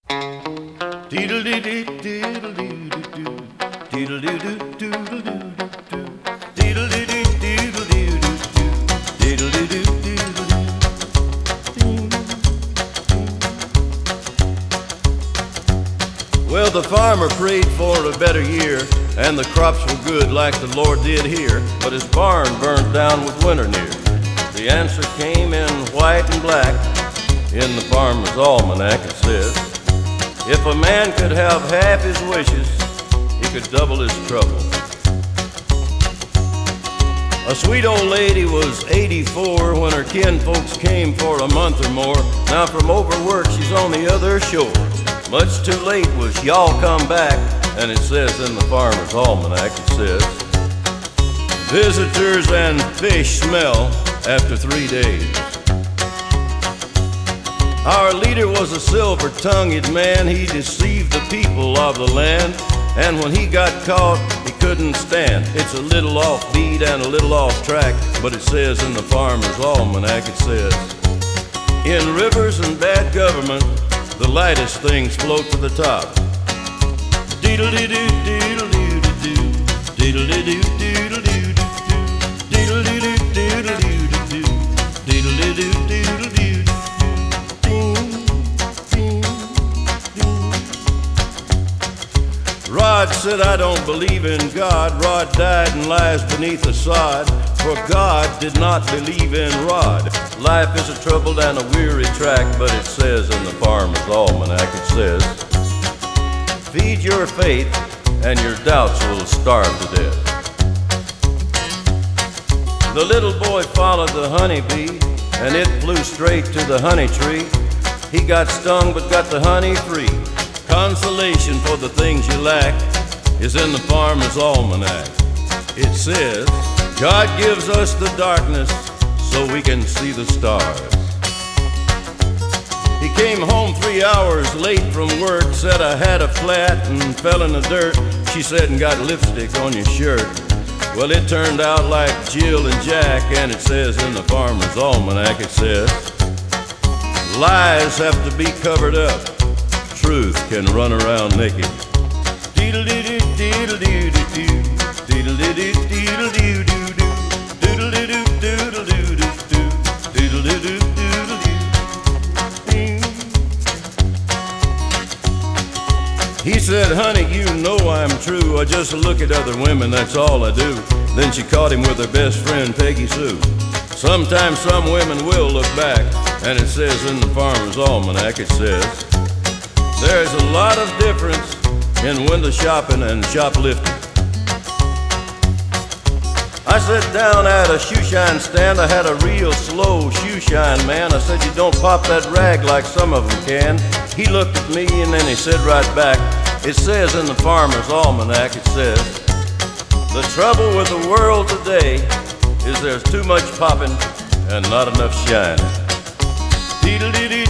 Well, the farmer prayed for a better year, and the crops were good like the Lord did here, but his barn burned down with winter near. The answer came in white and black. In the Farmer's Almanac it says, if a man could have half his wishes, he could double his trouble. A sweet old lady was 84 when her kinfolks came for a month or more. Now from overwork she's on the other shore. Much too late was y'all come back, and it says in the Farmer's Almanac, it says, visitors and fish smell after 3 days. Our leader was a silver-tongued man. He deceived the people of the land, and when he got caught, he couldn't stand. It's a little offbeat and a little off track, but it says in the Farmer's Almanac, it says, in rivers and bad government, the lightest things float to the top. Deedle-dee-doo, deedle-doo-doo-doo, deedle-dee-doo-doo-doo-doo, deedle-dee-doo-doo-doo-doo, deedle-dee-doo-doo-doo-doo. Rod said, I don't believe in God. Rod died and lies beneath the sod, for God did not believe in Rod. Life is a troubled and a weary track, but it says in the Farmer's Almanac, it says, feed your faith and your doubts will starve to death. The little boy followed the honeybee, and it flew straight to the honey tree. He got stung but got the honey free. Consolation for the things you lack is in the Farmer's Almanac. It says, God gives us the darkness so we can see the stars. He came home 3 hours late from work, said I had a flat and fell in the dirt. She said, and got lipstick on your shirt. Well, it turned out like Jill and Jack, and it says in the Farmer's Almanac, it says, lies have to be covered up. Truth can run around naked. Deedle-dee-doo, deedle-doo-doo-doo, deedle-dee-doo, deedle-doo-doo-doo, doodle-doo-doo, doodle-doo-doo-doo, doodle-doo-doo-doo-doo. He said, honey, you know I'm true. I just look at other women, that's all I do. Then she caught him with her best friend, Peggy Sue. Sometimes some women will look back, and it says in the Farmer's Almanac, it says, there's a lot of difference in window shopping and shoplifting. I sat down at a shoe shine stand. I had a real slow shoe shine man. I said, you don't pop that rag like some of them can. He looked at me and then he said right back, it says in the Farmer's Almanac, it says, the trouble with the world today is there's too much popping and not enough shining. Deedle-dee-dee.